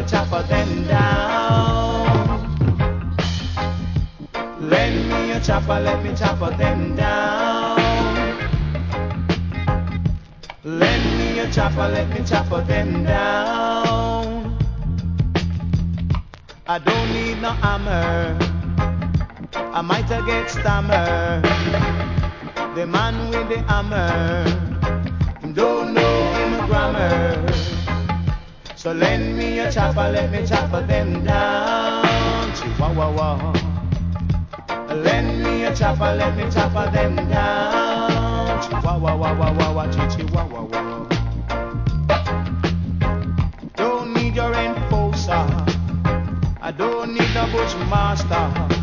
me chopper them down. Lend me a chopper, let me chopper them down. Lend me a chopper, let me chopper them down. I don't need no hammer, I might a get stammer. The man with the hammer, him don't know him grammar. So lend me a chopper, let me chopper them down. Chihuahua. Lend me a chopper, let me chopper them down. Chihuahua, chihuahua. Don't need your enforcer, I don't need a bushmaster.